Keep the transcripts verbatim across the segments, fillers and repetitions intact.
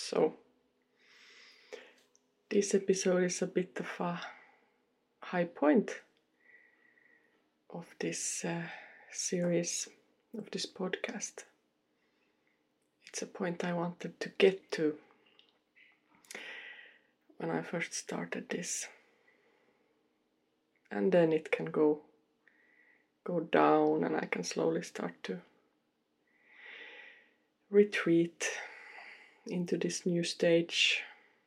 So this episode is a bit of a high point of this uh, series, of this podcast. It's a point I wanted to get to when I first started this. And then it can go go down and I can slowly start to retreat into this new stage,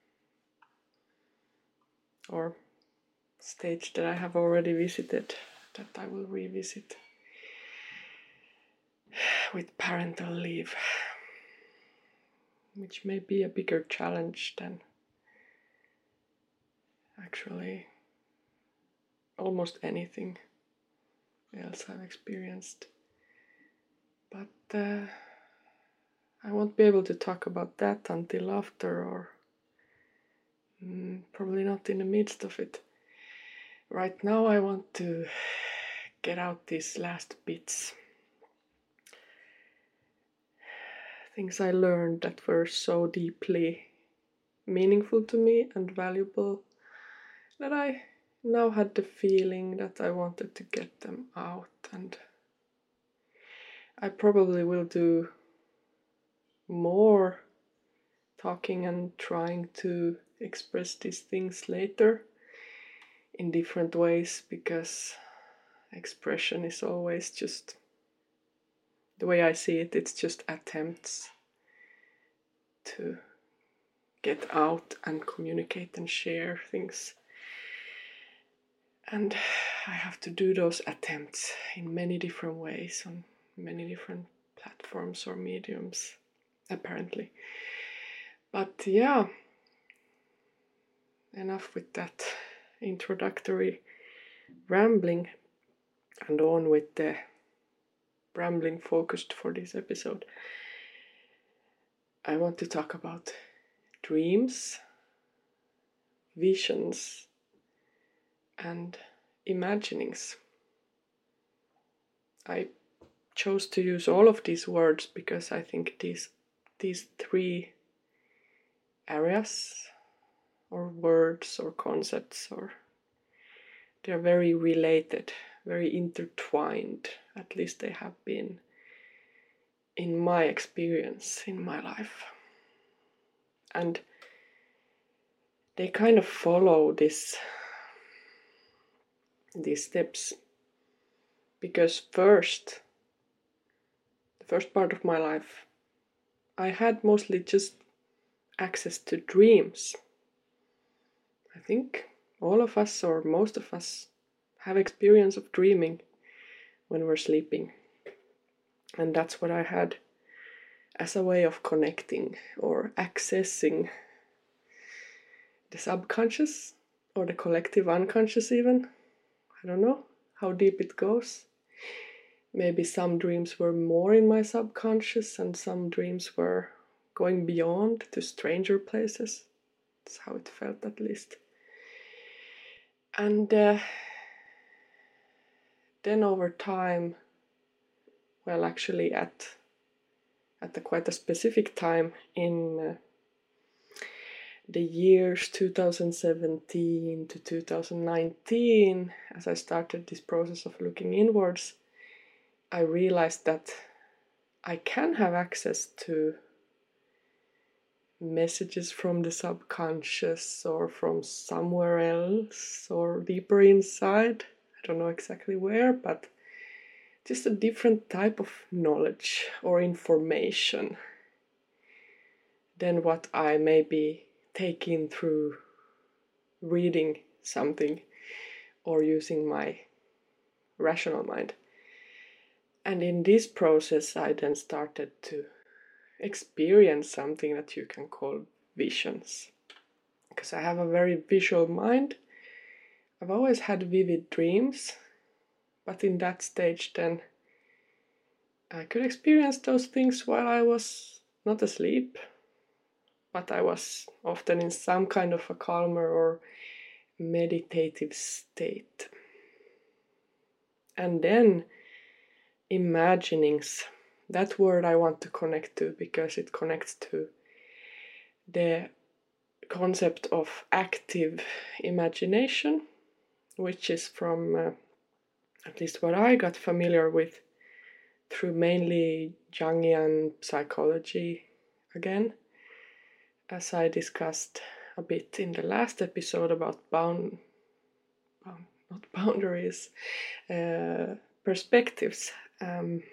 or stage that I have already visited, that I will revisit with parental leave, which may be a bigger challenge than actually almost anything else I've experienced. But uh, I won't be able to talk about that until after, or mm, probably not in the midst of it. Right now I want to get out these last bits. Things I learned that were so deeply meaningful to me and valuable that I now had the feeling that I wanted to get them out, and I probably will do more talking and trying to express these things later in different ways, because expression is always just, the way I see it, it's just attempts to get out and communicate and share things. And I have to do those attempts in many different ways, on many different platforms or mediums, apparently. But yeah, enough with that introductory rambling, and on with the rambling focused for this episode. I want to talk about dreams, visions, and imaginings. I chose to use all of these words because I think these these three areas or words or concepts, or they're very related, very intertwined. At least they have been in my experience, in my life. And they kind of follow this these steps, because first, the first part of my life, I had mostly just access to dreams. I think all of us, or most of us, have experience of dreaming when we're sleeping. And that's what I had as a way of connecting or accessing the subconscious, or the collective unconscious even. I don't know how deep it goes. Maybe some dreams were more in my subconscious and some dreams were going beyond to stranger places. That's how it felt, at least. And uh, then over time, well, actually at at a quite a specific time in uh, the years two thousand seventeen to two thousand nineteen, as I started this process of looking inwards, I realized that I can have access to messages from the subconscious, or from somewhere else, or deeper inside. I don't know exactly where, but just a different type of knowledge or information than what I maybe take in through reading something or using my rational mind. And in this process, I then started to experience something that you can call visions. Because I have a very visual mind. I've always had vivid dreams, but in that stage then I could experience those things while I was not asleep, but I was often in some kind of a calmer or meditative state. And then imaginings, that word I want to connect to, because it connects to the concept of active imagination, which is from uh, at least what I got familiar with through mainly Jungian psychology again, as I discussed a bit in the last episode about bound, bound not boundaries, uh, perspectives. Um,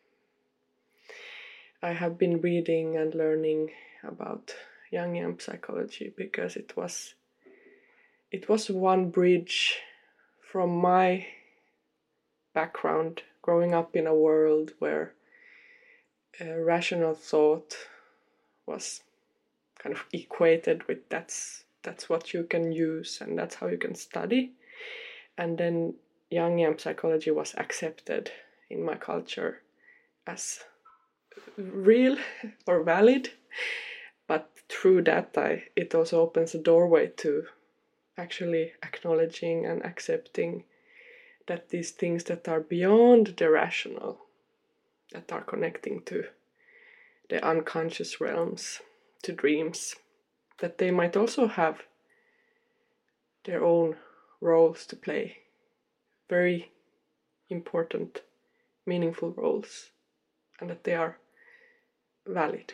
I have been reading and learning about Jungian psychology because it was it was one bridge from my background, growing up in a world where uh, rational thought was kind of equated with that's that's what you can use and that's how you can study. And then Jungian psychology was accepted in my culture as real or valid, but through that I, it also opens a doorway to actually acknowledging and accepting that these things that are beyond the rational, that are connecting to the unconscious realms, to dreams, that they might also have their own roles to play, very important, meaningful roles, and that they are valid.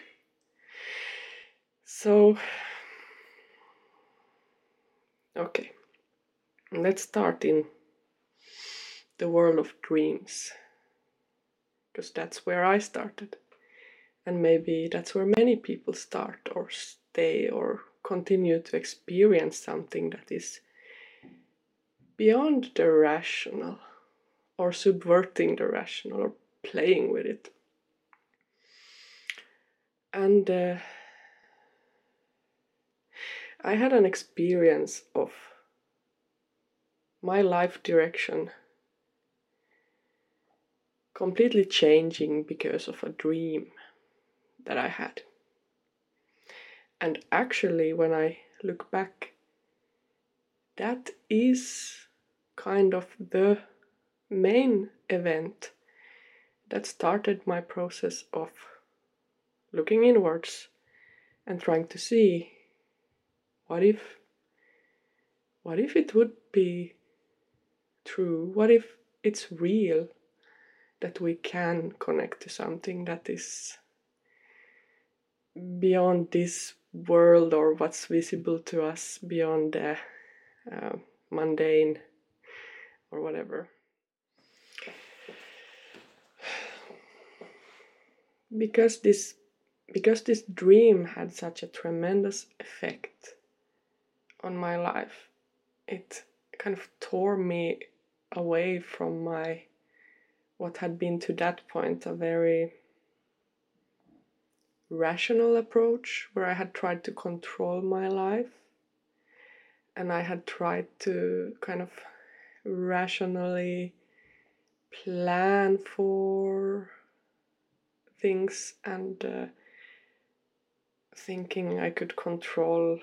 So, okay, let's start in the world of dreams, because that's where I started, and maybe that's where many people start or stay or continue to experience something that is beyond the rational, or subverting the rational, or playing with it. And uh, I had an experience of my life direction completely changing because of a dream that I had. And actually, when I look back, that is kind of the main event that started my process of looking inwards and trying to see what if what if it would be true, what if it's real that we can connect to something that is beyond this world or what's visible to us, beyond the uh, mundane or whatever. Because this because this dream had such a tremendous effect on my life, it kind of tore me away from my what had been to that point a very rational approach, where I had tried to control my life and I had tried to kind of rationally plan for things, and uh, thinking I could control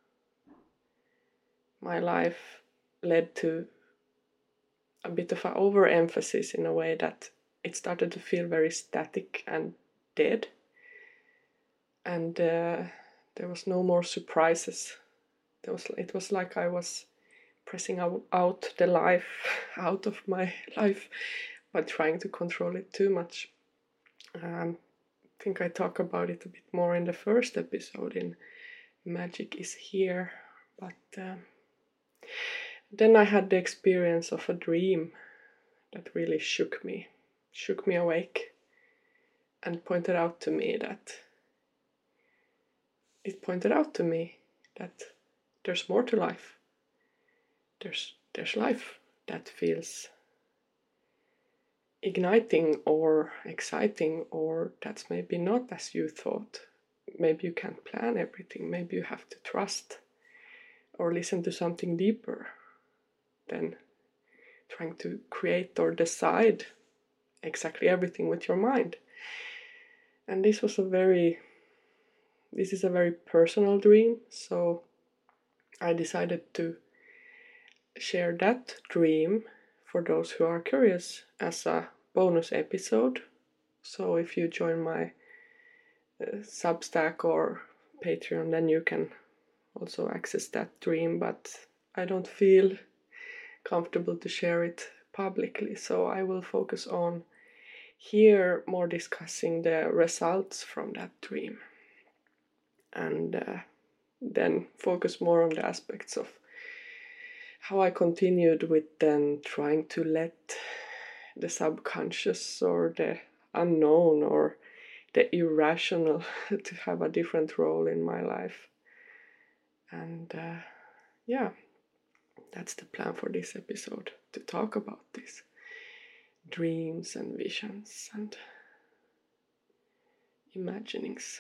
my life led to a bit of an overemphasis in a way that it started to feel very static and dead. And uh, there was no more surprises. There was, it was like I was pressing out the life out of my life by trying to control it too much. Um, I think I talk about it a bit more in the first episode in Magic is Here. But um, then I had the experience of a dream that really shook me, shook me awake, and pointed out to me that it pointed out to me that there's more to life. There's there's life that feels igniting or exciting, or that's maybe not as you thought. Maybe you can't plan everything. Maybe you have to trust or listen to something deeper than trying to create or decide exactly everything with your mind. And this was a very this is a very personal dream, so I decided to share that dream for those who are curious as a bonus episode. So if you join my uh, Substack or Patreon, then you can also access that dream, but I don't feel comfortable to share it publicly, so I will focus on here more discussing the results from that dream, and uh, then focus more on the aspects of how I continued with then trying to let the subconscious or the unknown or the irrational to have a different role in my life. And uh, yeah, that's the plan for this episode, to talk about these dreams and visions and imaginings.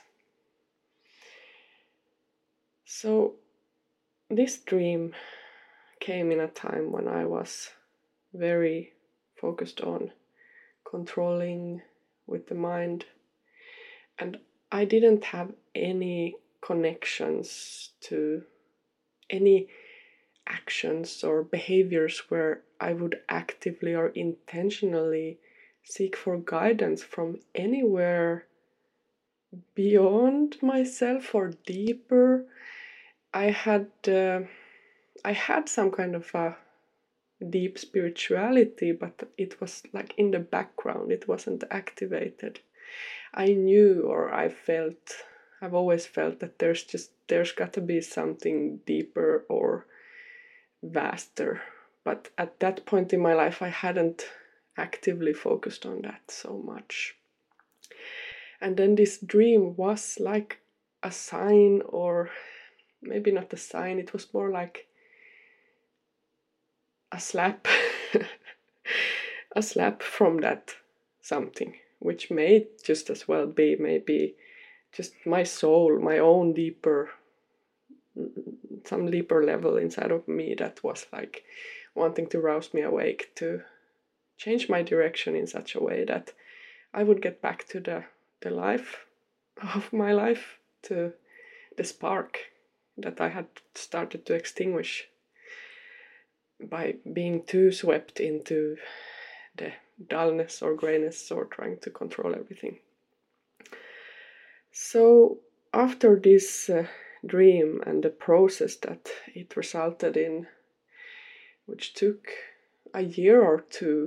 So this dream came in a time when I was very focused on controlling with the mind, and I didn't have any connections to any actions or behaviors where I would actively or intentionally seek for guidance from anywhere beyond myself or deeper. I had uh, I had some kind of a deep spirituality, but it was like in the background. It wasn't activated. I knew, or I felt, I've always felt that there's just there's got to be something deeper or vaster. But at that point in my life, I hadn't actively focused on that so much. And then this dream was like a sign, or maybe not a sign, it was more like a slap, a slap from that something, which may just as well be maybe just my soul, my own deeper, some deeper level inside of me that was like wanting to rouse me awake, to change my direction in such a way that I would get back to the, the life of my life, to the spark that I had started to extinguish by being too swept into the dullness or grayness or trying to control everything. So after this uh, dream and the process that it resulted in, which took a year or two,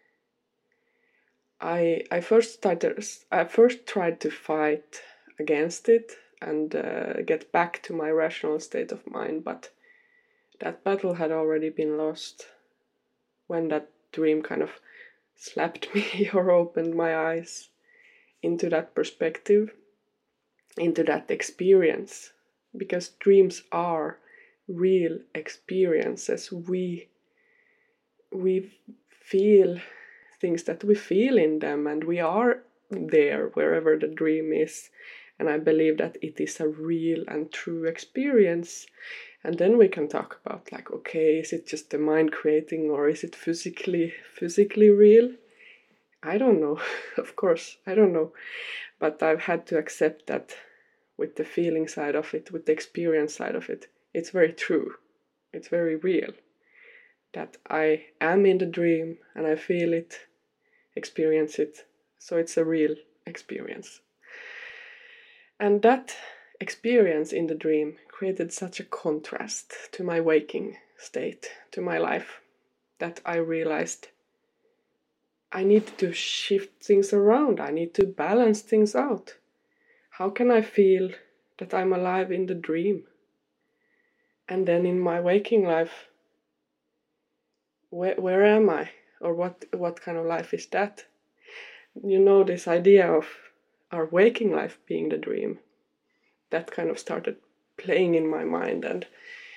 I I first started I first tried to fight against it and uh, get back to my rational state of mind, but that battle had already been lost when that dream kind of slapped me or opened my eyes into that perspective, into that experience, because dreams are real experiences. We we feel things that we feel in them, and we are there wherever the dream is, and I believe that it is a real and true experience. And then we can talk about, like, okay, is it just the mind creating, or is it physically physically real? I don't know. Of course, I don't know. But I've had to accept that with the feeling side of it, with the experience side of it, it's very true. It's very real. That I am in the dream and I feel it, experience it. So it's a real experience. And that experience in the dream created such a contrast to my waking state, to my life, that I realized I need to shift things around. I need to balance things out. How can I feel that I'm alive in the dream? And then in my waking life, where, where am I? Or what, what kind of life is that? You know, this idea of our waking life being the dream, that kind of started playing in my mind, and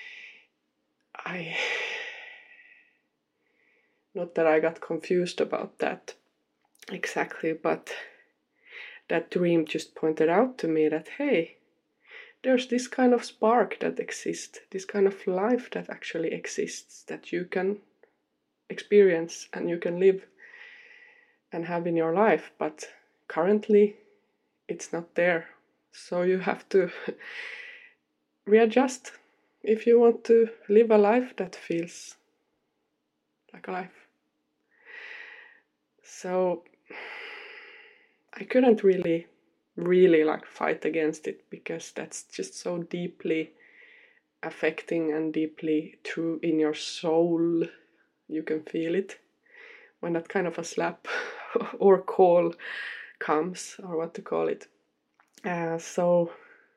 I, not that I got confused about that exactly, but that dream just pointed out to me that, hey, there's this kind of spark that exists, this kind of life that actually exists, that you can experience and you can live and have in your life, but currently it's not there. So you have to readjust if you want to live a life that feels like a life. So I couldn't really, really like fight against it because that's just so deeply affecting and deeply true in your soul. You can feel it when that kind of a slap or call comes, or what to call it. Uh, so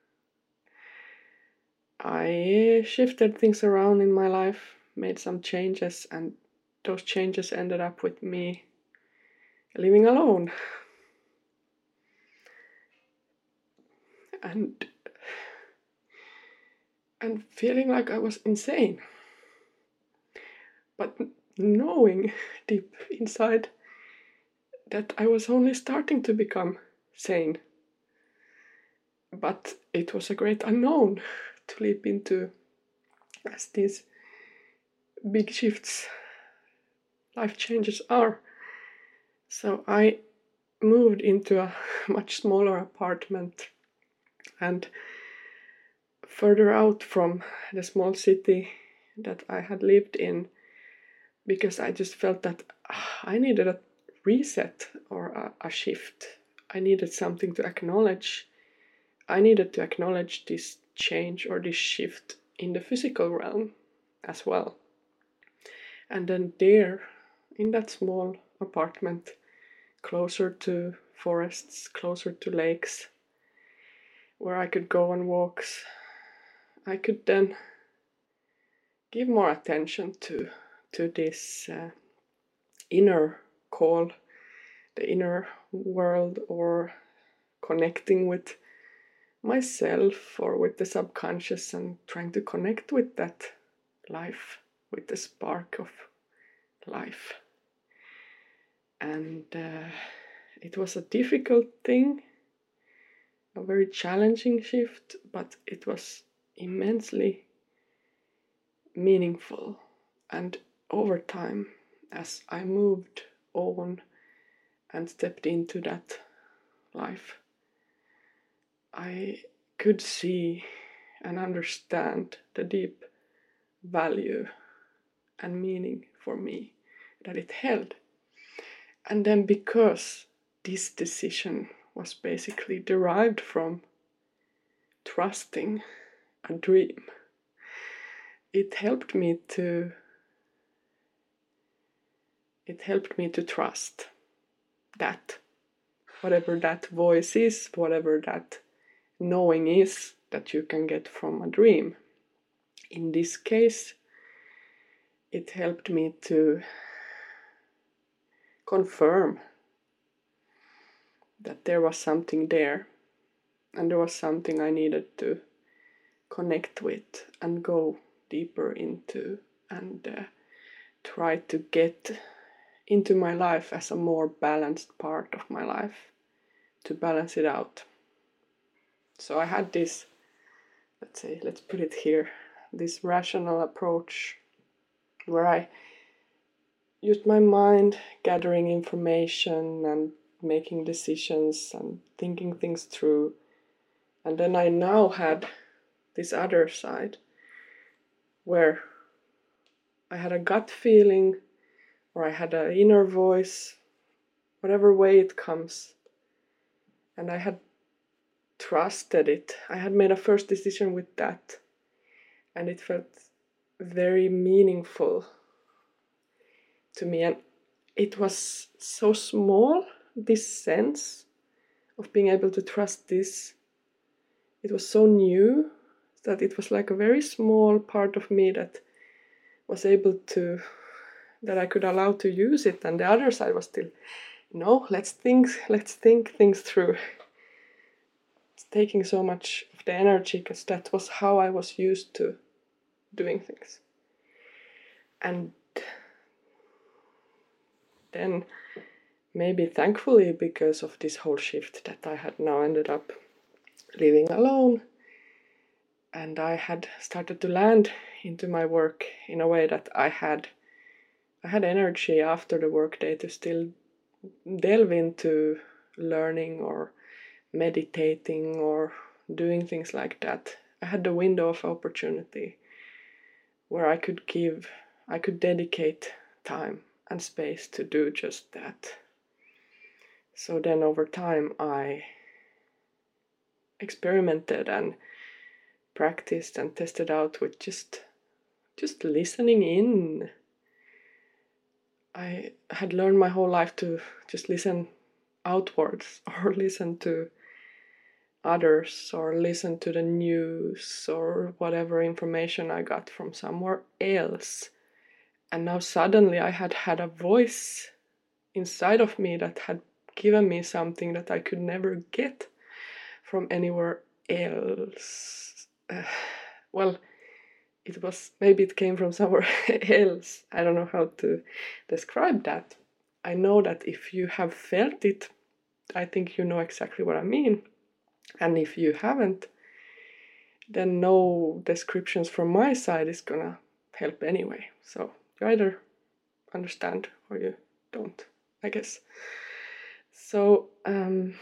I shifted things around in my life, made some changes, and those changes ended up with me living alone. And and feeling like I was insane. But knowing deep inside that I was only starting to become sane. But it was a great unknown to leap into, as these big shifts, life changes are. So I moved into a much smaller apartment and further out from the small city that I had lived in, because I just felt that I needed a reset or a, a shift. I needed something to acknowledge. I needed to acknowledge this change or this shift in the physical realm as well. And then there, in that small apartment, closer to forests, closer to lakes, where I could go on walks, I could then give more attention to, to this uh, inner call, the inner world, or connecting with myself or with the subconscious, and trying to connect with that life, with the spark of life. And uh, it was a difficult thing, a very challenging shift, but it was immensely meaningful. And over time, as I moved on and stepped into that life, I could see and understand the deep value and meaning for me that it held. And then, because this decision was basically derived from trusting a dream, it helped me to it helped me to trust that whatever that voice is, whatever that knowing is that you can get from a dream. In this case, it helped me to confirm that there was something there, and there was something I needed to connect with and go deeper into, and uh, try to get into my life as a more balanced part of my life, to balance it out. So I had this, let's say, let's put it here, this rational approach where I used my mind gathering information and making decisions and thinking things through. And then I now had this other side where I had a gut feeling, or I had an inner voice, whatever way it comes, and I had trusted it. I had made a first decision with that, and it felt very meaningful to me. And it was so small, this sense of being able to trust this. It was so new that it was like a very small part of me that was able to, that I could allow to use it, and the other side was still, no, let's think, let's think things through. It's taking so much of the energy, because that was how I was used to doing things. And then, maybe thankfully, because of this whole shift, that I had now ended up living alone, and I had started to land into my work in a way that I had I had energy after the workday to still delve into learning or meditating or doing things like that. I had the window of opportunity where I could give, I could dedicate time and space to do just that. So then over time I experimented and practiced and tested out with just just listening in. I had learned my whole life to just listen outwards or listen to others or listen to the news or whatever information I got from somewhere else. And now suddenly I had had a voice inside of me that had given me something that I could never get from anywhere else. Uh, well, it was, maybe it came from somewhere else. I don't know how to describe that. I know that if you have felt it, I think you know exactly what I mean. And if you haven't, then no descriptions from my side is gonna help anyway. So you either understand or you don't, I guess. So, um,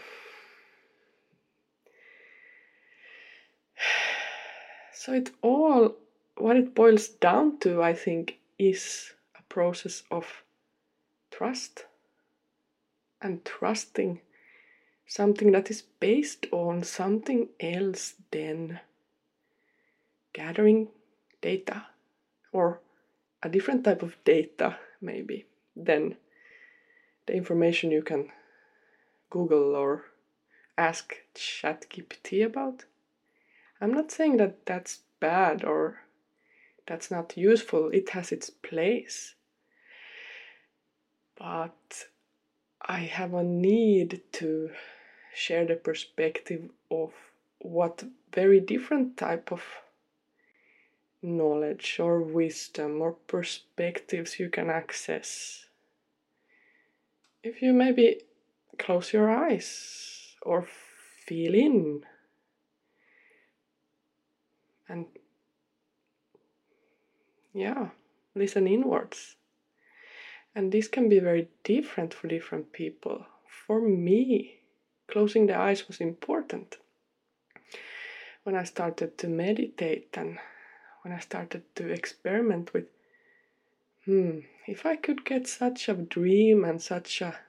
so it all, what it boils down to, I think, is a process of trust and trusting something that is based on something else than gathering data, or a different type of data maybe than the information you can Google or ask ChatGPT about. I'm not saying that that's bad or that's not useful. It has its place. But I have a need to share the perspective of what very different type of knowledge or wisdom or perspectives you can access if you maybe close your eyes or feel in and yeah, listen inwards. And this can be very different for different people. For me, closing the eyes was important when I started to meditate and when I started to experiment with, hmm, if I could get such a dream and such a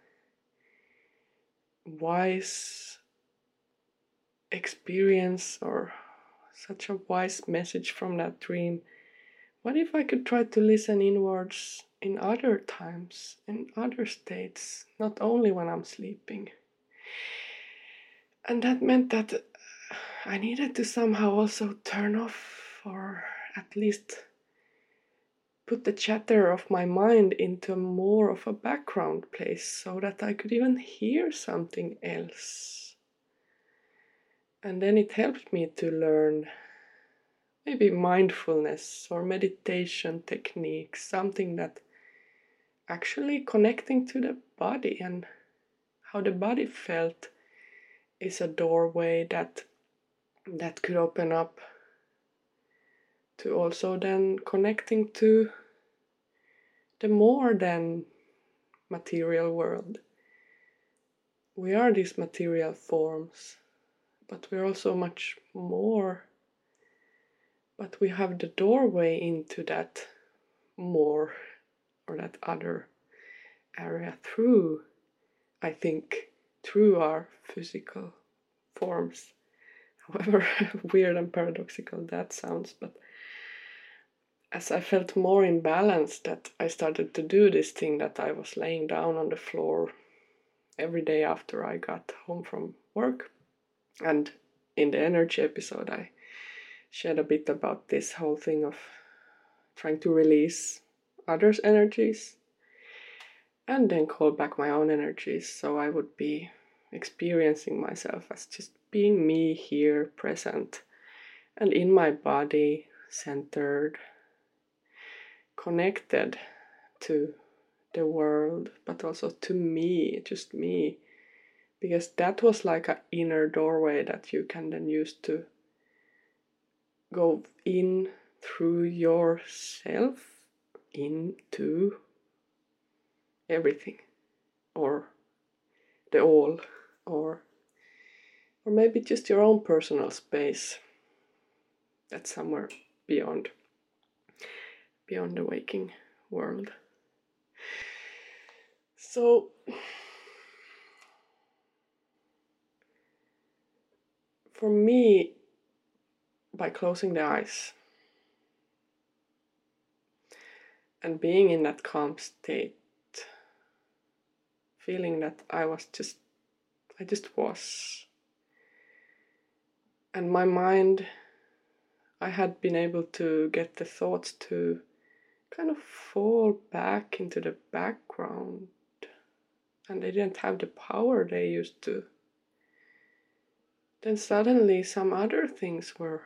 wise experience or such a wise message from that dream, what if I could try to listen inwards in other times, in other states, not only when I'm sleeping? And that meant that I needed to somehow also turn off, or at least put the chatter of my mind into more of a background place so that I could even hear something else. And then it helped me to learn maybe mindfulness or meditation techniques, something that actually connecting to the body and how the body felt is a doorway that that could open up to also then connecting to the more than material world. We are these material forms, but we're also much more. But we have the doorway into that more or that other area through, I think, through our physical forms. However weird and paradoxical that sounds, but as I felt more in balance, that I started to do this thing that I was laying down on the floor every day after I got home from work. And in the energy episode, I shared a bit about this whole thing of trying to release others' energies and then call back my own energies, so I would be experiencing myself as just being me here, present, and in my body, centered, connected to the world, but also to me, just me, because that was like an inner doorway that you can then use to go in through yourself into everything, or the all, or or maybe just your own personal space that's somewhere beyond beyond the waking world. So for me, by closing the eyes and being in that calm state, feeling that I was just, I just was. And my mind, I had been able to get the thoughts to kind of fall back into the background, and they didn't have the power they used to. Then suddenly some other things were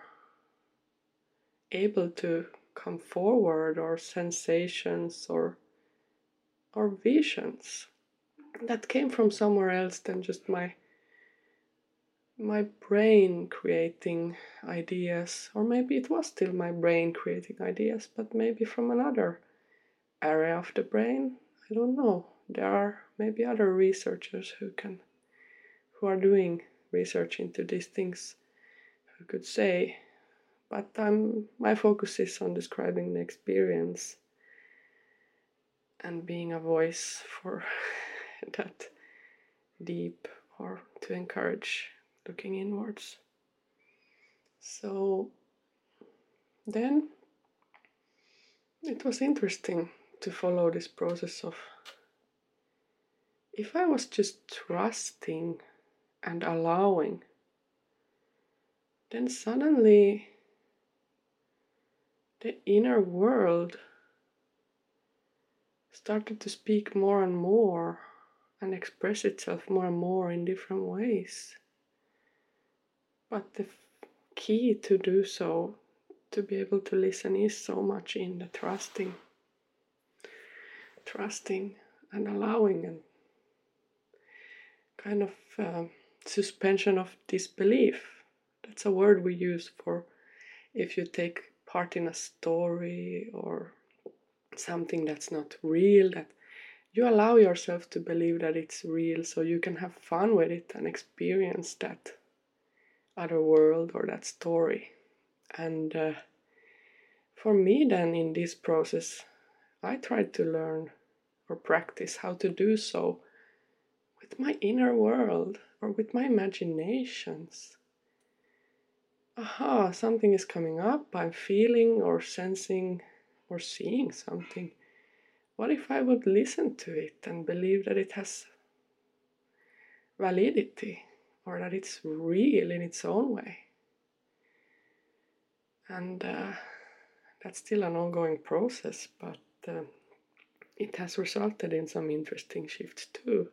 able to come forward, or sensations or or visions that came from somewhere else than just my my brain creating ideas, or maybe it was still my brain creating ideas, but maybe from another area of the brain. I don't know. There are maybe other researchers who can who are doing research into these things who could say, but I'm my focus is on describing the experience and being a voice for that deep, or to encourage looking inwards. So then it was interesting to follow this process of, if I was just trusting and allowing, then suddenly the inner world started to speak more and more and express itself more and more in different ways. But the key to do so, to be able to listen, is so much in the trusting, trusting and allowing, and kind of uh, suspension of disbelief. That's a word we use for if you take part in a story or something that's not real, that you allow yourself to believe that it's real so you can have fun with it and experience that other world or that story. And uh, for me then, in this process, I tried to learn or practice how to do so with my inner world or with my imaginations. Aha, something is coming up, I'm feeling or sensing or seeing something. What if I would listen to it and believe that it has validity, or that it's real in its own way? And uh, that's still an ongoing process, but uh, it has resulted in some interesting shifts too.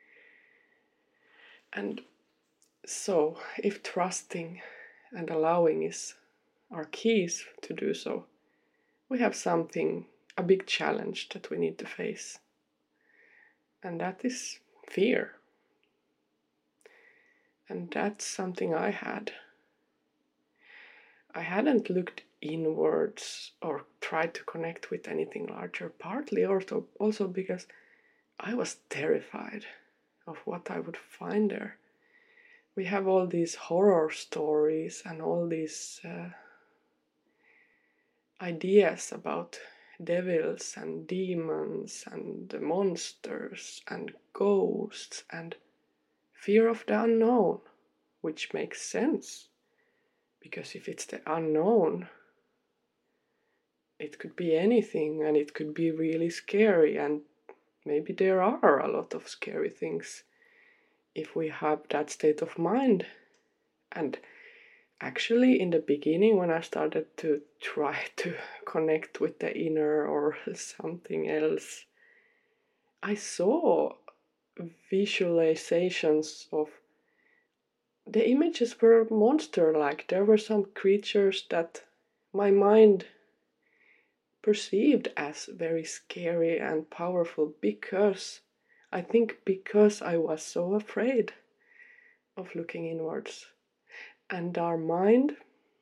And so, if trusting and allowing is our keys to do so, we have something, a big challenge that we need to face. And that is fear. And that's something I had. I hadn't looked inwards or tried to connect with anything larger, partly also, also because I was terrified of what I would find there. We have all these horror stories and all these uh, ideas about devils and demons and monsters and ghosts and fear of the unknown, which makes sense, because if it's the unknown, it could be anything, and it could be really scary, and maybe there are a lot of scary things if we have that state of mind. And actually, in the beginning, when I started to try to connect with the inner or something else, I saw visualizations of, the images were monster-like. There were some creatures that my mind perceived as very scary and powerful, because I think because I was so afraid of looking inwards. And our mind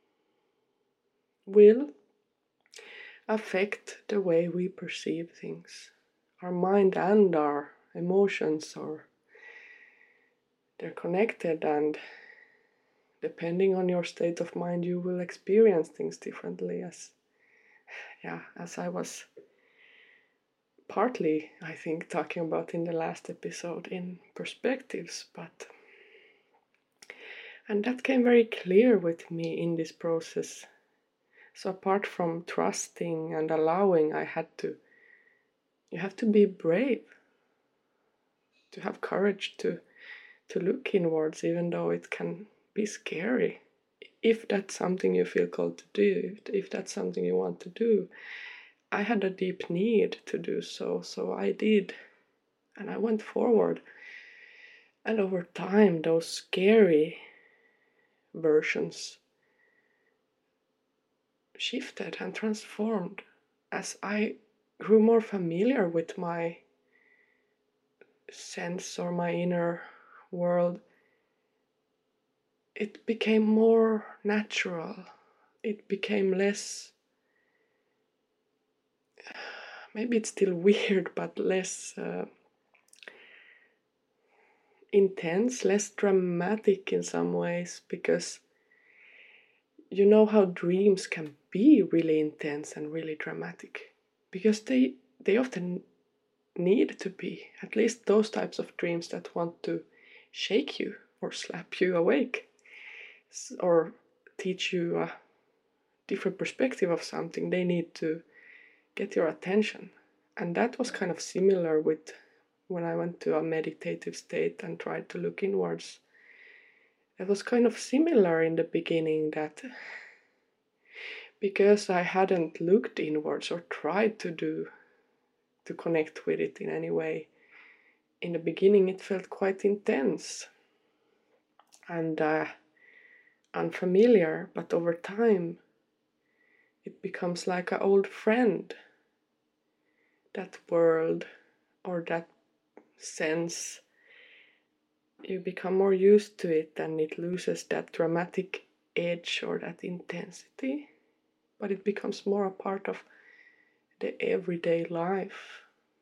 will affect the way we perceive things. Our mind and our emotions, or they're connected, and depending on your state of mind, you will experience things differently. As yeah, as I was partly, I think, talking about in the last episode in perspectives, but And that came very clear with me in this process. So apart from trusting and allowing, I had to, you have to be brave, to have courage to, to look inwards, even though it can be scary. If that's something you feel called to do, if that's something you want to do. I had a deep need to do so, so I did. And I went forward. And over time, those scary versions shifted and transformed as I grew more familiar with my sense or my inner world. It became more natural. It became less, maybe it's still weird, but less uh, intense, less dramatic in some ways, because you know how dreams can be really intense and really dramatic, because they they often need to be, at least those types of dreams that want to shake you or slap you awake or teach you a different perspective of something. They need to get your attention. And that was kind of similar with when I went to a meditative state and tried to look inwards. It was kind of similar in the beginning, that because I hadn't looked inwards or tried to do to connect with it in any way, in the beginning it felt quite intense and uh, unfamiliar, but over time it becomes like an old friend. That world or that sense, you become more used to it and it loses that dramatic edge or that intensity, but it becomes more a part of the everyday life.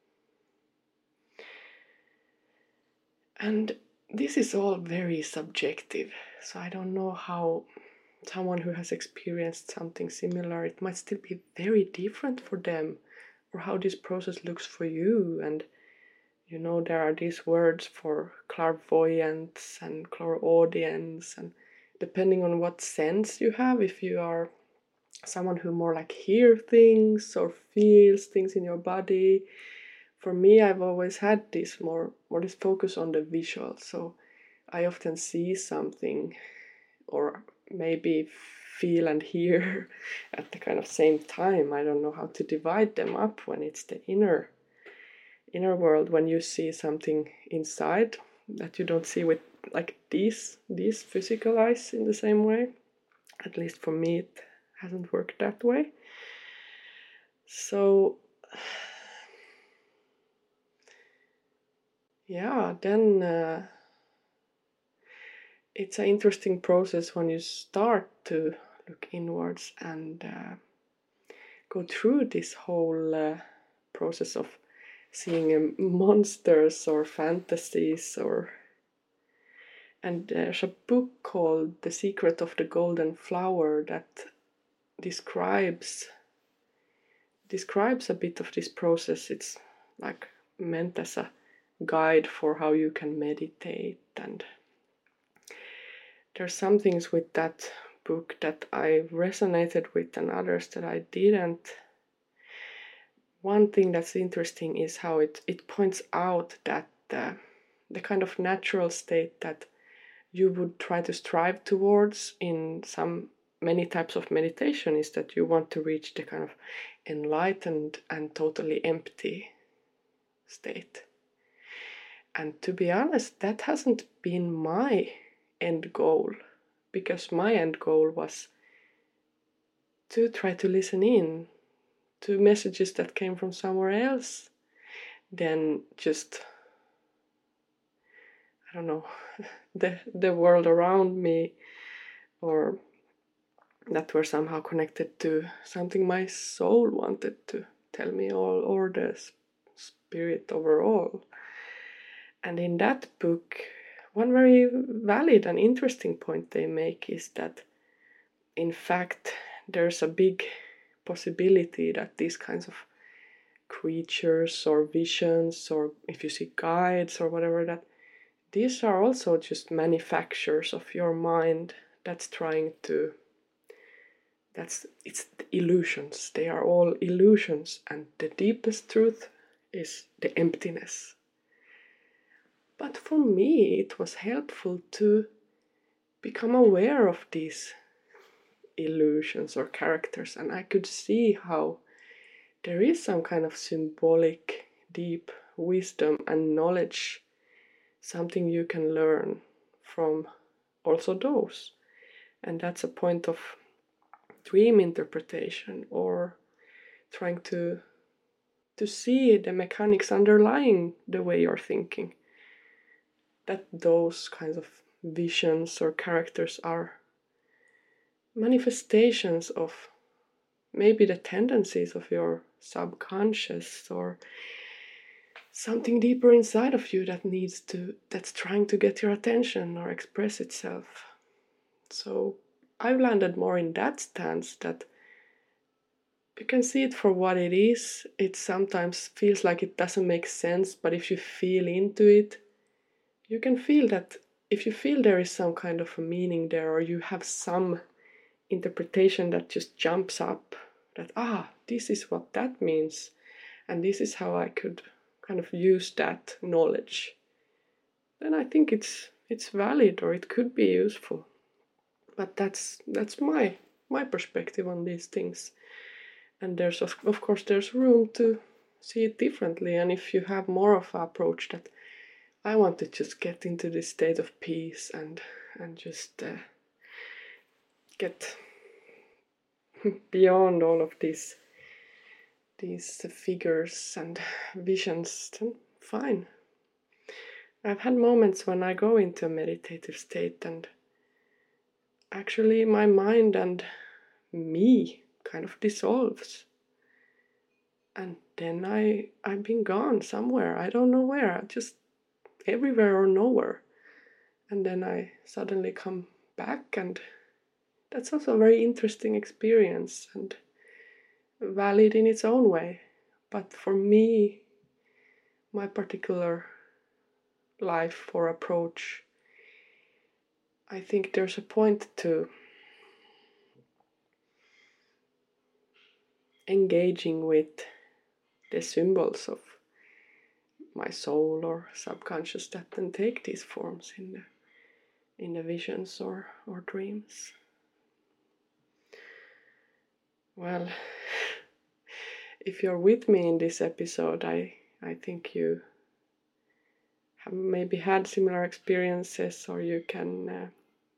And this is all very subjective, so I don't know how someone who has experienced something similar, it might still be very different for them, or how this process looks for you. And you know, there are these words for clairvoyance and clairaudience, and depending on what sense you have, if you are someone who more like hear things or feels things in your body. For me, I've always had this more, more this focus on the visual, so I often see something or maybe feel and hear at the kind of same time. I don't know how to divide them up when it's the inner inner world, when you see something inside that you don't see with like these these physical eyes in the same way. At least for me it hasn't worked that way. So yeah, then uh, it's an interesting process when you start to look inwards and uh, go through this whole uh, process of seeing uh, monsters or fantasies. Or and there's a book called The Secret of the Golden Flower that describes describes a bit of this process. It's like meant as a guide for how you can meditate, and there's some things with that book that I resonated with and others that I didn't. One thing that's interesting is how it, it points out that uh, the kind of natural state that you would try to strive towards in some many types of meditation is that you want to reach the kind of enlightened and totally empty state. And to be honest, that hasn't been my end goal, because my end goal was to try to listen in to messages that came from somewhere else than just, I don't know, the the world around me, or that were somehow connected to something my soul wanted to tell me, all or the spirit overall. And in that book, one very valid and interesting point they make is that in fact there's a big possibility that these kinds of creatures or visions, or if you see guides or whatever, that these are also just manufactures of your mind that's trying to, that's, it's illusions. They are all illusions, and the deepest truth is the emptiness. But for me, it was helpful to become aware of these illusions or characters, and I could see how there is some kind of symbolic, deep wisdom and knowledge, something you can learn from also those. And that's a point of dream interpretation, or trying to to see the mechanics underlying the way you're thinking. That those kinds of visions or characters are manifestations of maybe the tendencies of your subconscious, or something deeper inside of you that needs to, that's trying to get your attention or express itself. So I've landed more in that stance, that you can see it for what it is. It sometimes feels like it doesn't make sense, but if you feel into it, you can feel that if you feel there is some kind of a meaning there, or you have some interpretation that just jumps up, that, ah, this is what that means, and this is how I could kind of use that knowledge, then I think it's it's valid, or it could be useful. But that's that's my my perspective on these things. And there's of, of course there's room to see it differently. And if you have more of an approach that I want to just get into this state of peace and and just uh, get beyond all of these these figures and visions, then fine. I've had moments when I go into a meditative state and actually my mind and me kind of dissolves. And then I, I've been gone somewhere. I don't know where. Just everywhere or nowhere. And then I suddenly come back, and that's also a very interesting experience and valid in its own way. But for me, my particular life or approach, I think there's a point to engaging with the symbols of my soul or subconscious that then take these forms in the in the visions or, or dreams. Well, if you're with me in this episode, I, I think you have maybe had similar experiences, or you can uh,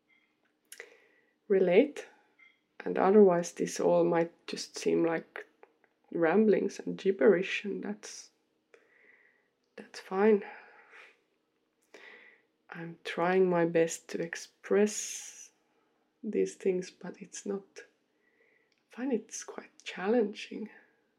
relate. And otherwise, this all might just seem like ramblings and gibberish, and that's that's fine. I'm trying my best to express these things, but it's not, I find it's quite challenging.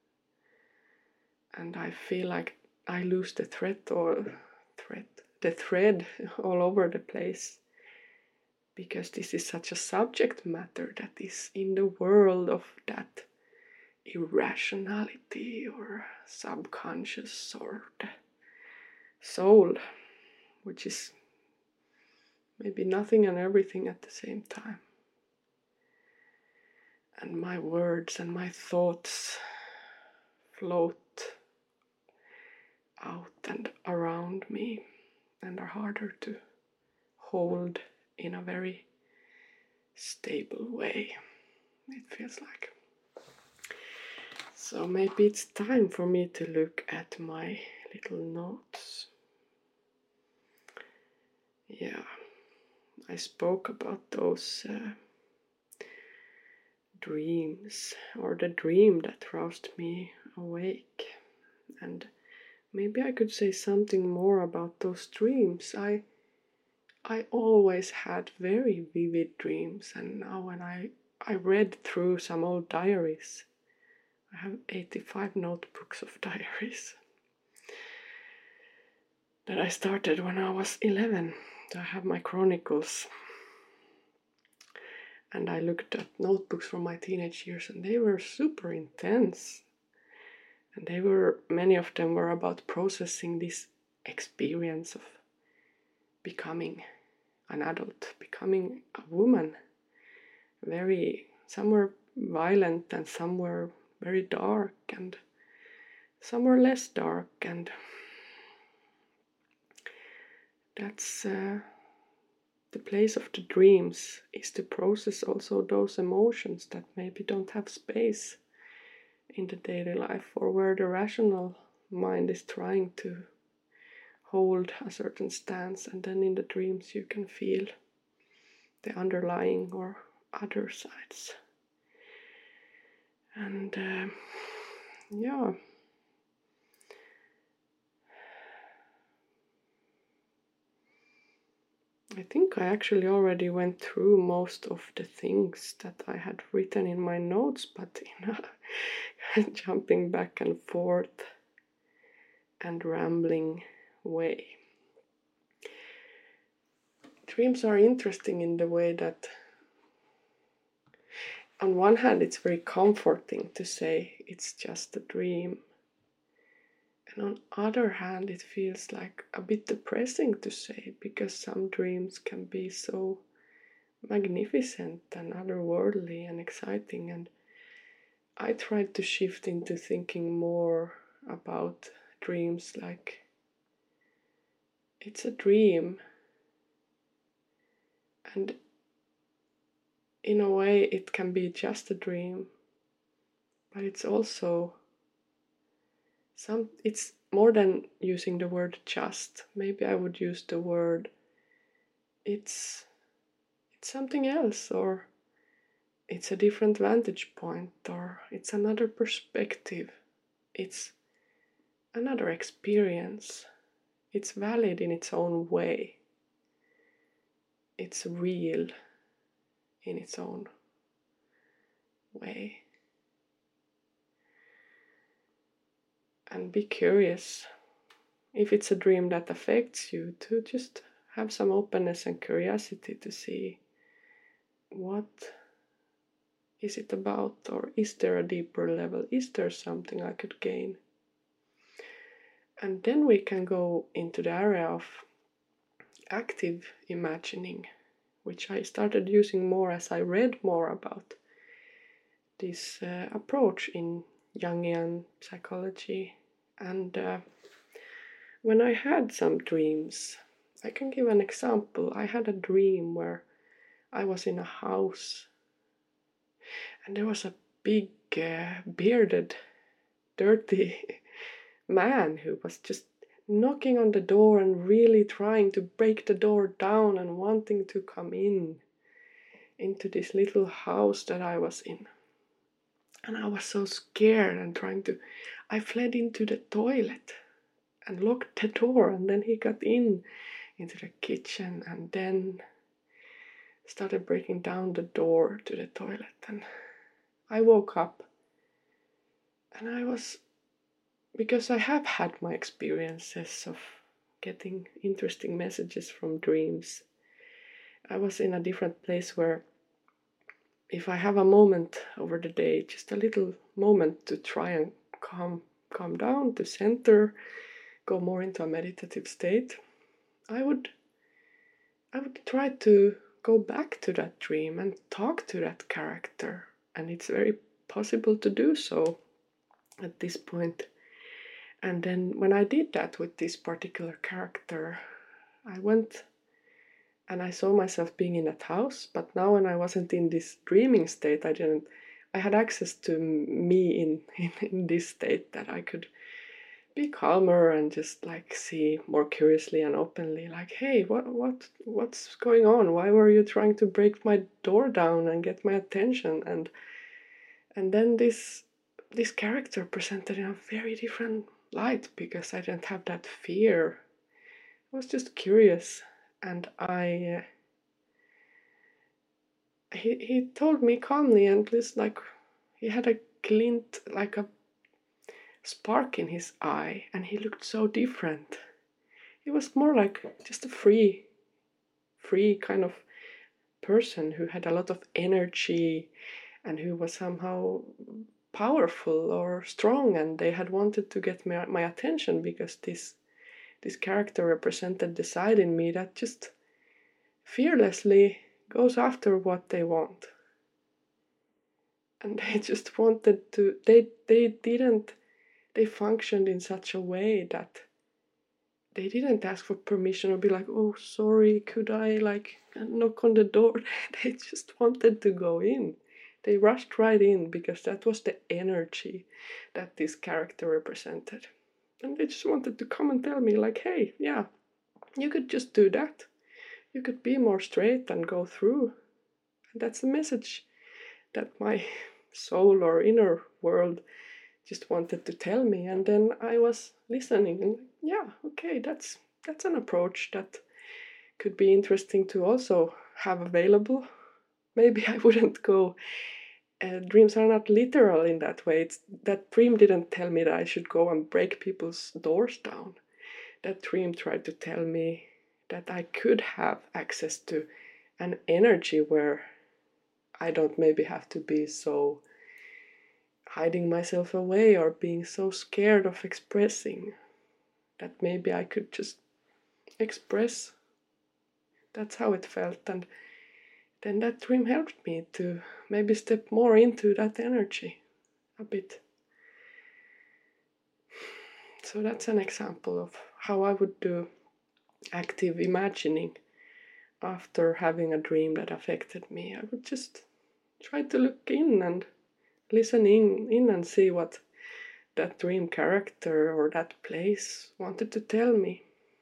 And I feel like I lose the thread or thread, the thread all over the place, because this is such a subject matter that is in the world of that irrationality or subconscious or the soul, which is maybe nothing and everything at the same time. And my words and my thoughts float out and around me and are harder to hold in a very stable way, it feels like. So maybe it's time for me to look at my little notes. Yeah, I spoke about those uh, dreams, or the dream that roused me awake. And maybe I could say something more about those dreams. I I always had very vivid dreams, and now when I, I read through some old diaries, I have eighty-five notebooks of diaries that I started when I was eleven. I have my chronicles. And I looked at notebooks from my teenage years, and they were super intense. And they were, many of them were about processing this experience of becoming an adult, becoming a woman, very somewhere violent and somewhere very dark and somewhere less dark, and that's uh, the place of the dreams, is to process also those emotions that maybe don't have space in the daily life, or where the rational mind is trying to hold a certain stance, and then in the dreams you can feel the underlying or other sides. And uh, yeah, I think I actually already went through most of the things that I had written in my notes, but in a jumping back and forth and rambling way. Dreams are interesting in the way that on one hand it's very comforting to say it's just a dream, and on other hand it feels like a bit depressing to say, because some dreams can be so magnificent and otherworldly and exciting, and I tried to shift into thinking more about dreams like it's a dream, and in a way it can be just a dream, but it's also some it's more than using the word just. Maybe I would use the word it's it's something else, or it's a different vantage point, or it's another perspective, it's another experience. It's valid in its own way. It's real in its own way. And be curious, if it's a dream that affects you, to just have some openness and curiosity to see what is it about, or is there a deeper level, is there something I could gain? And then we can go into the area of active imagining, which I started using more as I read more about this uh, approach in Jungian psychology. And uh, when I had some dreams, I can give an example. I had a dream where I was in a house, and there was a big, uh, bearded, dirty man who was just knocking on the door and really trying to break the door down and wanting to come in into this little house that I was in. And I was so scared and trying to, I fled into the toilet and locked the door, and then he got in into the kitchen and then started breaking down the door to the toilet. And I woke up, and I was, because I have had my experiences of getting interesting messages from dreams, I was in a different place where if I have a moment over the day, just a little moment to try and calm calm down, to center, go more into a meditative state, I would I would try to go back to that dream and talk to that character. And it's very possible to do so at this point. And then when I did that with this particular character, I went and I saw myself being in that house. But now when I wasn't in this dreaming state, I didn't, I had access to me in, in, in this state, that I could be calmer and just like see more curiously and openly, like, hey, what what what's going on? Why were you trying to break my door down and get my attention? And and then this this character presented in a very different light, because I didn't have that fear. I was just curious, and I uh, he he told me calmly, and just like he had a glint, like a spark in his eye, and he looked so different. He was more like just a free, free kind of person who had a lot of energy and who was somehow powerful or strong, and they had wanted to get my, my attention because this this character represented the side in me that just fearlessly goes after what they want. And they just wanted to, they, they didn't, they functioned in such a way that they didn't ask for permission or be like, oh, sorry, could I like knock on the door? They just wanted to go in. They rushed right in because that was the energy that this character represented. And they just wanted to come and tell me like, hey, yeah, you could just do that. You could be more straight and go through. And that's the message that my soul or inner world just wanted to tell me. And then I was listening and yeah, okay, that's that's an approach that could be interesting to also have available. Maybe I wouldn't go, uh, dreams are not literal in that way. It's, that dream didn't tell me that I should go and break people's doors down. That dream tried to tell me that I could have access to an energy where I don't maybe have to be so hiding myself away or being so scared of expressing, that maybe I could just express. That's how it felt. And then that dream helped me to maybe step more into that energy a bit. So that's an example of how I would do active imagining after having a dream that affected me. I would just try to look in and listen in, in and see what that dream character or that place wanted to tell me.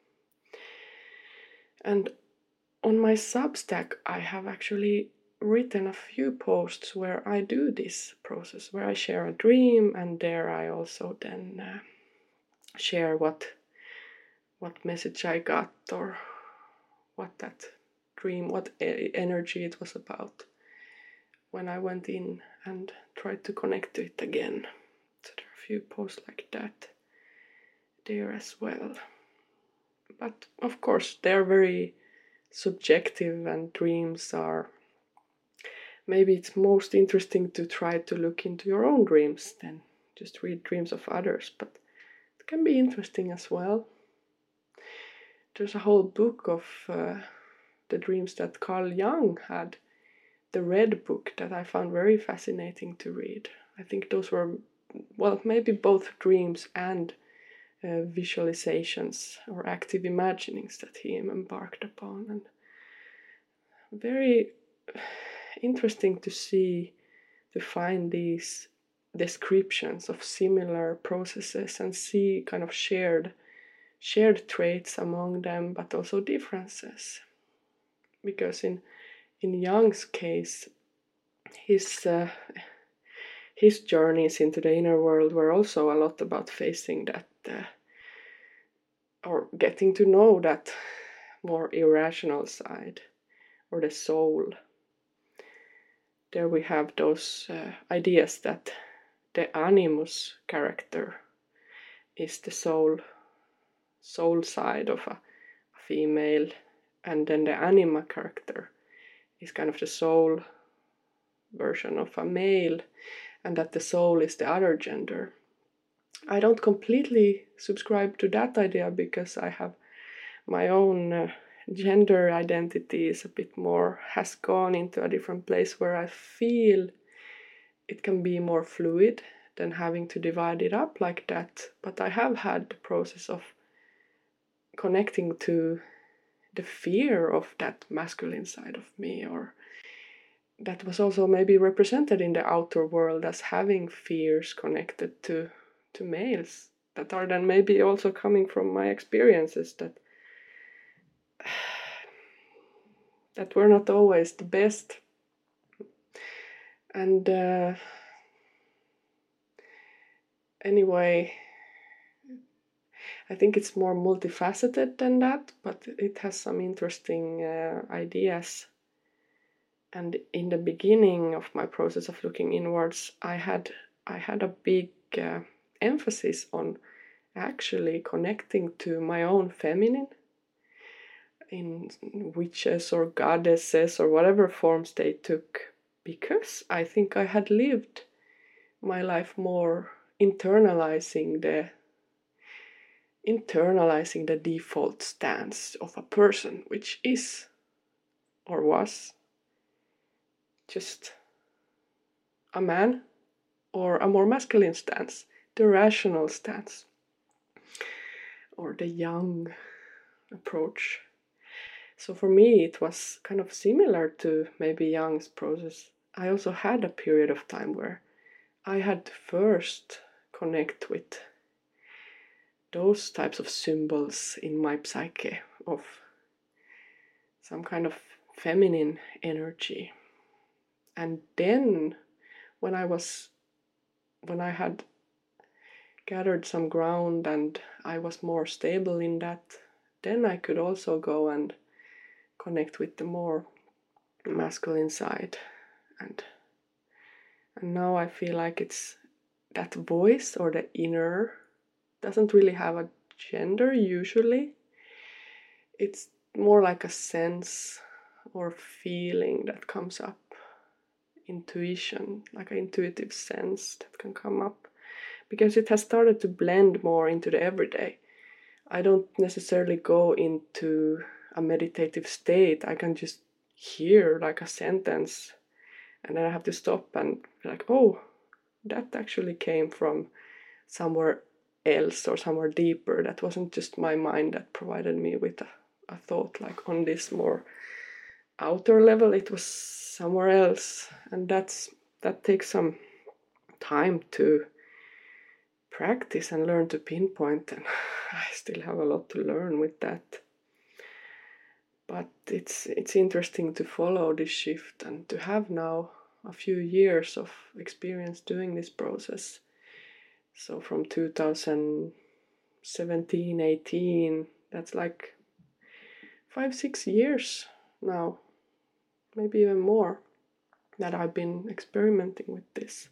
And on my Substack, I have actually written a few posts where I do this process, where I share a dream, and there I also then uh, share what what message I got or what that dream, what e- energy it was about when I went in and tried to connect to it again. So there are a few posts like that there as well. But of course, they're very subjective, and dreams are, maybe it's most interesting to try to look into your own dreams than just read dreams of others, but it can be interesting as well. There's a whole book of uh, the dreams that Carl Jung had, the Red Book, that I found very fascinating to read. I think those were, well, maybe both dreams and uh, visualizations or active imaginings that he embarked upon. And very interesting to see, to find these descriptions of similar processes and see kind of shared shared traits among them, but also differences. Because in in Jung's case, his uh, his journeys into the inner world were also a lot about facing that, uh, or getting to know that more irrational side, or the soul. There we have those uh, ideas that the animus character is the soul, soul side of a, a female, and then the anima character is kind of the soul version of a male, and that the soul is the other gender. I don't completely subscribe to that idea because I have my own uh, gender identity is a bit more, has gone into a different place where I feel it can be more fluid than having to divide it up like that. But I have had the process of connecting to the fear of that masculine side of me, or that was also maybe represented in the outer world as having fears connected to to males that are then maybe also coming from my experiences that that were not always the best. And uh, anyway, I think it's more multifaceted than that, but it has some interesting uh, ideas. And in the beginning of my process of looking inwards, I had I had a big uh, emphasis on actually connecting to my own feminine in witches or goddesses or whatever forms they took, because I think I had lived my life more internalizing the internalizing the default stance of a person, which is or was just a man, or a more masculine stance, the rational stance, or the young approach. So for me, it was kind of similar to maybe Jung's process. I also had a period of time where I had to first connect with those types of symbols in my psyche of some kind of feminine energy. And then when I was when I had gathered some ground and I was more stable in that, then I could also go and connect with the more masculine side. And and now I feel like it's that voice or the inner doesn't really have a gender usually. It's more like a sense or feeling that comes up. Intuition, like an intuitive sense that can come up, because it has started to blend more into the everyday. I don't necessarily go into a meditative state. I can just hear like a sentence and then I have to stop and be like, oh, that actually came from somewhere else or somewhere deeper. That wasn't just my mind that provided me with a, a thought like on this more outer level. It was somewhere else, and that's that takes some time to practice and learn to pinpoint, and I still have a lot to learn with that. But it's it's interesting to follow this shift and to have now a few years of experience doing this process. So from two thousand seventeen, eighteen, that's like five, six years now, maybe even more, that I've been experimenting with this.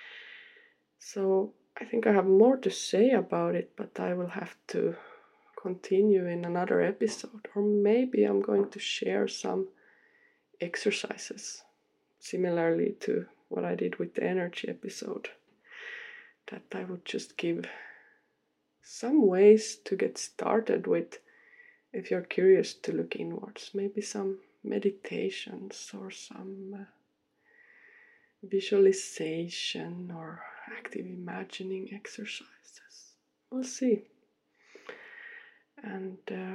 So I think I have more to say about it, but I will have to continue in another episode. Or maybe I'm going to share some exercises, similarly to what I did with the energy episode, that I would just give some ways to get started with if you're curious to look inwards. Maybe some meditations or some uh, visualization or active imagining exercises. We'll see. And uh,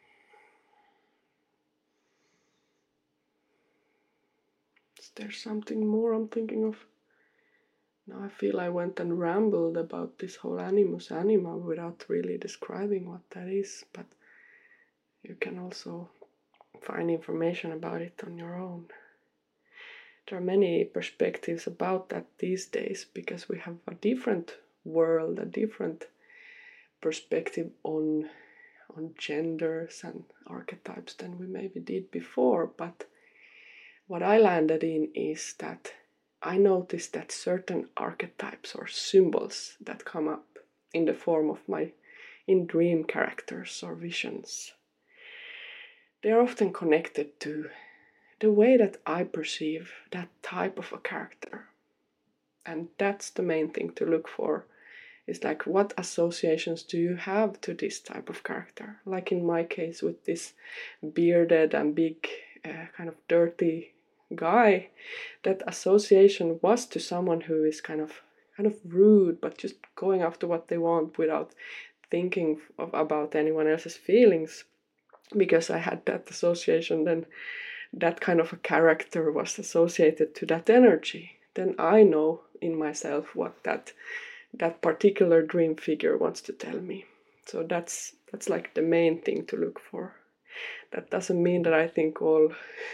is there something more I'm thinking of? Now I feel I went and rambled about this whole animus anima without really describing what that is, but you can also find information about it on your own. There are many perspectives about that these days because we have a different world, a different perspective on on genders and archetypes than we maybe did before. But what I landed in is that I noticed that certain archetypes or symbols that come up in the form of my in dream characters or visions, they are often connected to the way that I perceive that type of a character. And that's the main thing to look for. Is like, what associations do you have to this type of character? Like in my case with this bearded and big uh, kind of dirty guy, that association was to someone who is kind of kind of rude, but just going after what they want without thinking of, about anyone else's feelings. Because I had that association, then that kind of a character was associated to that energy. Then I know in myself what that that particular dream figure wants to tell me. So that's that's like the main thing to look for. That doesn't mean that I think all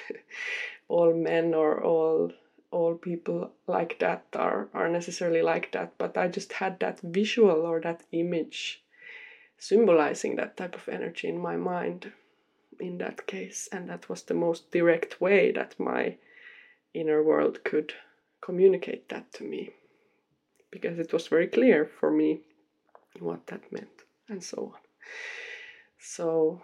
all men or all all people like that are, are necessarily like that, but I just had that visual or that image symbolizing that type of energy in my mind in that case, and that was the most direct way that my inner world could communicate that to me, because it was very clear for me what that meant, and so on. So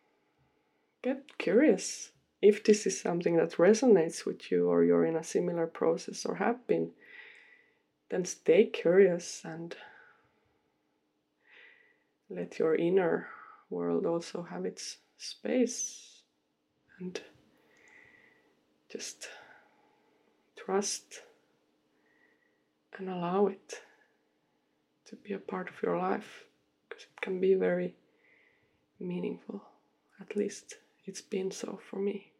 get curious. If this is something that resonates with you, or you're in a similar process or have been, then stay curious and let your inner world also have its space, and just trust and allow it to be a part of your life, because it can be very meaningful. At least it's been so for me.